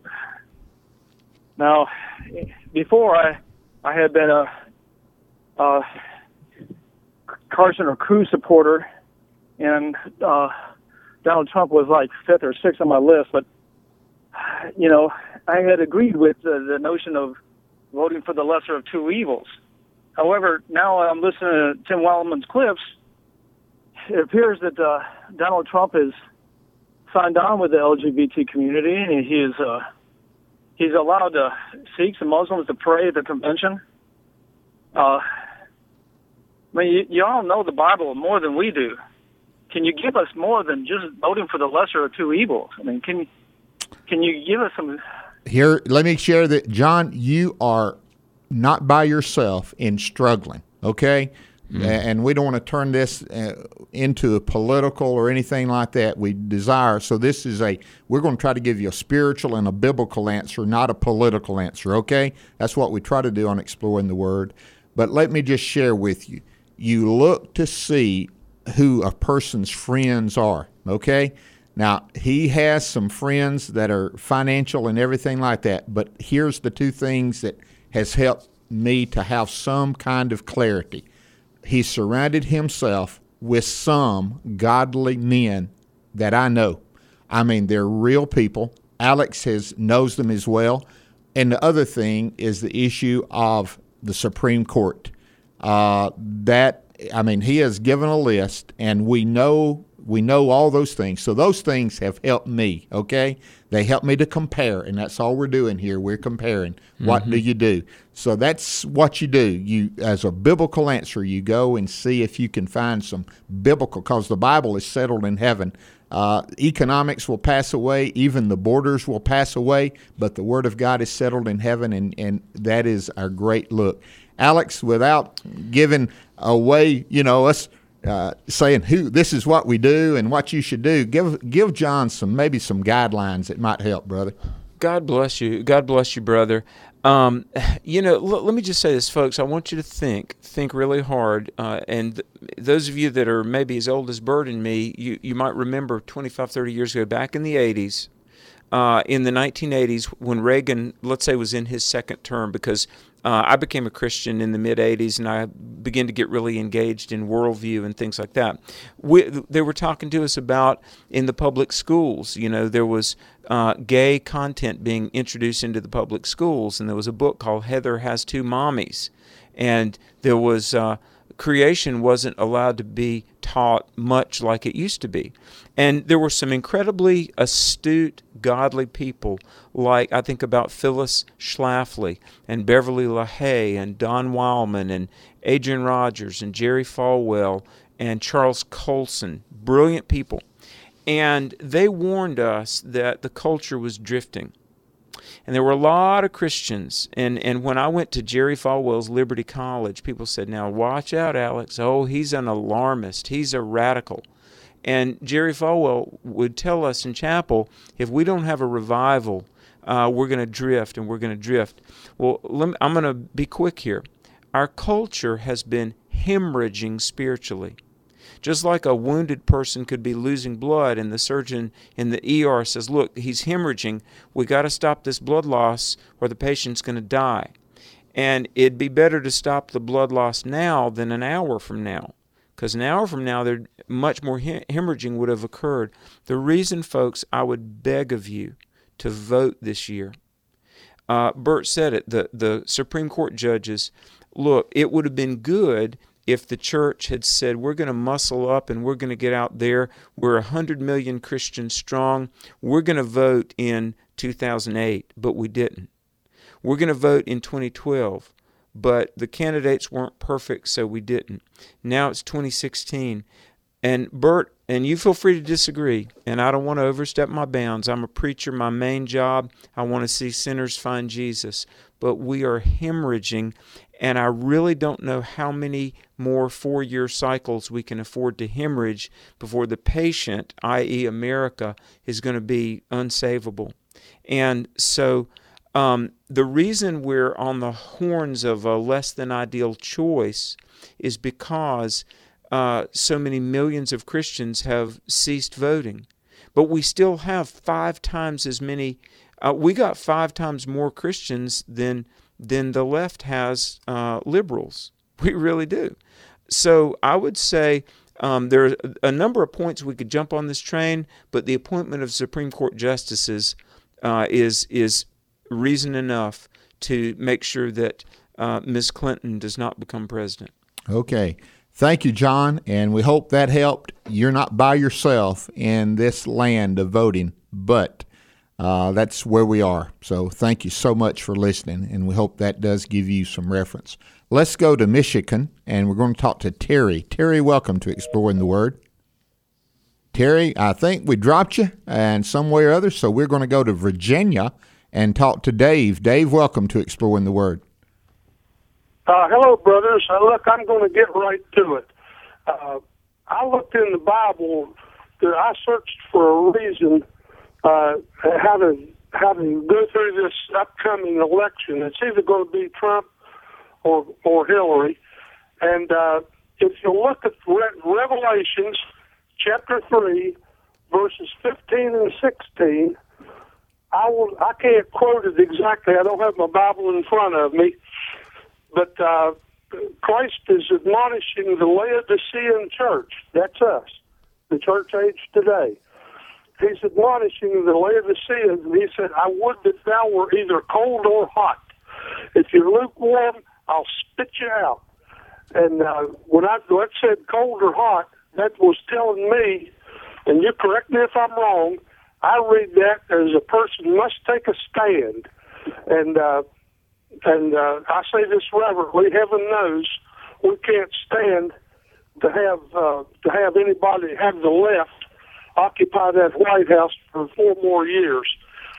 Now, before I, I had been a, a Carson or Cruz supporter, and uh, Donald Trump was like fifth or sixth on my list. But you know, I had agreed with uh, the notion of voting for the lesser of two evils. However, now I'm listening to Tim Wildman's clips. It appears that uh, Donald Trump has signed on with the L G B T community, and he is. Uh, He's allowed uh, Sikhs and Muslims to pray at the convention. Uh, I mean, you, you all know the Bible more than we do. Can you give us more than just voting for the lesser of two evils? I mean, can can you give us some? Here, let me share that, John. You are not by yourself in struggling. Okay. Mm-hmm. And we don't want to turn this uh, into a political or anything like that. We desire, so this is a, we're going to try to give you a spiritual and a biblical answer, not a political answer, okay? That's what we try to do on Exploring the Word. But let me just share with you. You look to see who a person's friends are, okay? Now, he has some friends that are financial and everything like that, but here's the two things that has helped me to have some kind of clarity. He surrounded himself with some godly men that I know. I mean, they're real people. Alex has knows them as well. And the other thing is the issue of the Supreme Court. Uh, that I mean, he has given a list, and we know we know all those things. So those things have helped me. Okay, they help me to compare, and that's all we're doing here. We're comparing. Mm-hmm. What do you do? So that's what you do. You, as a biblical answer, you go and see if you can find some biblical, because the Bible is settled in heaven. Uh, economics will pass away, even the borders will pass away, but the Word of God is settled in heaven, and, and that is our great look. Alex, without giving away, you know, us uh, saying who this is what we do and what you should do, give give John some maybe some guidelines that might help, brother. God bless you. God bless you, brother. Um, you know, l- let me just say this, folks. I want you to think, think really hard. Uh, and th- those of you that are maybe as old as Bert and me, you, you might remember twenty-five, thirty years ago, back in the eighties, uh, in the nineteen eighties, when Reagan, let's say, was in his second term, because uh, I became a Christian in the mid-eighties, and I began to get really engaged in worldview and things like that. We, they were talking to us about in the public schools, you know, there was uh, gay content being introduced into the public schools, and there was a book called Heather Has Two Mommies, and there was uh, creation wasn't allowed to be taught much like it used to be. And there were some incredibly astute, godly people, like I think about Phyllis Schlafly and Beverly LaHaye and Don Wildman and Adrian Rogers and Jerry Falwell and Charles Colson, brilliant people. And they warned us that the culture was drifting. And there were a lot of Christians. And, and when I went to Jerry Falwell's Liberty College, people said, now watch out, Alex. Oh, he's an alarmist. He's a radical. And Jerry Falwell would tell us in chapel, if we don't have a revival, uh, we're going to drift and we're going to drift. Well, let me, I'm going to be quick here. Our culture has been hemorrhaging spiritually. Just like a wounded person could be losing blood and the surgeon in the E R says, look, he's hemorrhaging. We got to stop this blood loss or the patient's going to die. And it'd be better to stop the blood loss now than an hour from now. Because an hour from now, there much more hemorrhaging would have occurred. The reason, folks, I would beg of you to vote this year. Uh, Bert said it, the, the Supreme Court judges, look, it would have been good if the church had said, we're going to muscle up and we're going to get out there. We're one hundred million Christians strong. We're going to vote in two thousand eight, but we didn't. We're going to vote in twenty twelve. But the candidates weren't perfect, so we didn't. Now it's twenty sixteen. And Bert, and you feel free to disagree, and I don't want to overstep my bounds. I'm a preacher. My main job, I want to see sinners find Jesus. But we are hemorrhaging, and I really don't know how many more four-year cycles we can afford to hemorrhage before the patient, that is. America, is going to be unsavable. And so um, the reason we're on the horns of a less than ideal choice is because uh, so many millions of Christians have ceased voting. But we still have five times as many, uh, we got five times more Christians than, than the left has uh, liberals. We really do. So I would say um, there are a number of points we could jump on this train, but the appointment of Supreme Court justices uh, is is reason enough to make sure that uh, Miz Clinton does not become president. Okay. Thank you, John, and we hope that helped. You're not by yourself in this land of voting, but uh, that's where we are. So thank you so much for listening, and we hope that does give you some reference. Let's go to Michigan, and we're going to talk to Terry. Terry, welcome to Exploring the Word. Terry, I think we dropped you and some way or other, so we're going to go to Virginia and talk to Dave. Dave, welcome to Exploring the Word. Uh, hello, brothers. Uh, look, I'm going to get right to it. Uh, I looked in the Bible. I searched for a reason uh, how to how to go through this upcoming election. It's either going to be Trump or or Hillary. And uh, if you look at Re- Revelations chapter three, verses fifteen and sixteen, I will I can't quote it exactly. I don't have my Bible in front of me. But uh, Christ is admonishing the Laodicean church. That's us, the church age today. He's admonishing the Laodiceans, and he said, I would that thou were either cold or hot. If you're lukewarm, I'll spit you out. And uh, when I when it said cold or hot, that was telling me, and you correct me if I'm wrong, I read that as a person must take a stand. And uh, And uh, I say this reverently. Heaven knows we can't stand to have uh, to have anybody have the left occupy that White House for four more years.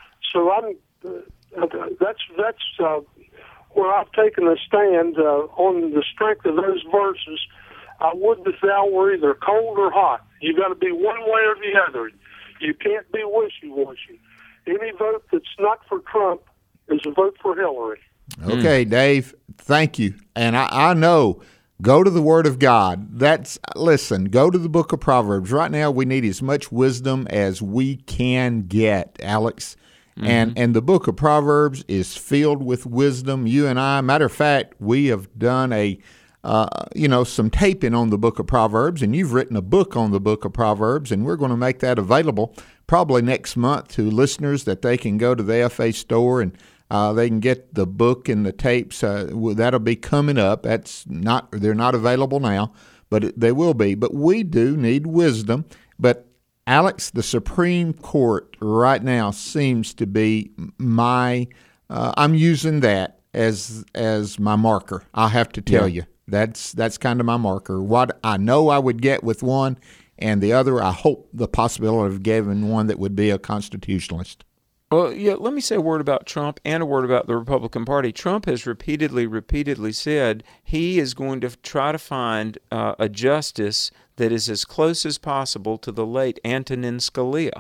So I'm uh, that's that's uh, where I've taken a stand uh, on the strength of those verses. I would that thou were either cold or hot. You got to be one way or the other. You can't be wishy-washy. Any vote that's not for Trump is a vote for Hillary. Okay, Dave, thank you. And I, I know, go to the Word of God. That's listen, go to the book of Proverbs. Right now we need as much wisdom as we can get, Alex. Mm-hmm. And and the book of Proverbs is filled with wisdom. You and I, matter of fact, we have done a uh, you know, some taping on the book of Proverbs, and you've written a book on the book of Proverbs, and we're going to make that available probably next month to listeners that they can go to the A F A store and Uh, they can get the book and the tapes. Uh, that'll be coming up. That's not, they're not available now, but it, they will be. But we do need wisdom. But Alex, the Supreme Court right now seems to be my, uh, I'm using that as as my marker. I have to tell yeah. you, that's that's kind of my marker. What I know I would get with one, and the other, I hope the possibility of getting one that would be a constitutionalist. Well, yeah, let me say a word about Trump and a word about the Republican Party. Trump has repeatedly, repeatedly said he is going to try to find uh, a justice that is as close as possible to the late Antonin Scalia.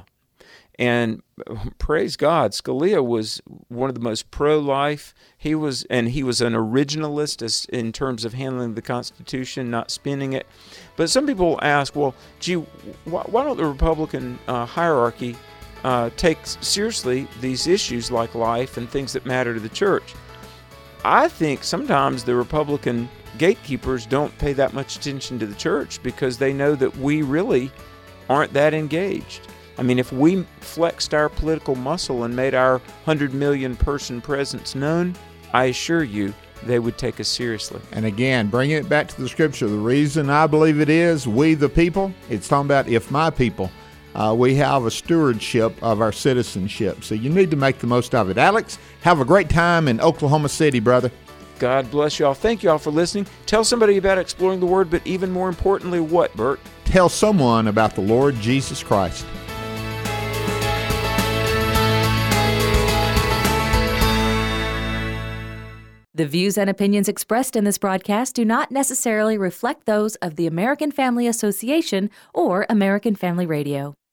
And praise God, Scalia was one of the most pro-life. He was, and he was an originalist as, in terms of handling the Constitution, not spinning it. But some people ask, well, gee, why, why don't the Republican uh, hierarchy Uh, take seriously these issues like life and things that matter to the church? I think sometimes the Republican gatekeepers don't pay that much attention to the church because they know that we really aren't that engaged. I mean, if we flexed our political muscle and made our one hundred million person presence known, I assure you they would take us seriously. And again, bringing it back to the scripture, the reason I believe it is we the people, it's talking about if my people. Uh, we have a stewardship of our citizenship, so you need to make the most of it. Alex, have a great time in Oklahoma City, brother. God bless you all. Thank you all for listening. Tell somebody about Exploring the Word, but even more importantly, what, Bert? Tell someone about the Lord Jesus Christ. The views and opinions expressed in this broadcast do not necessarily reflect those of the American Family Association or American Family Radio.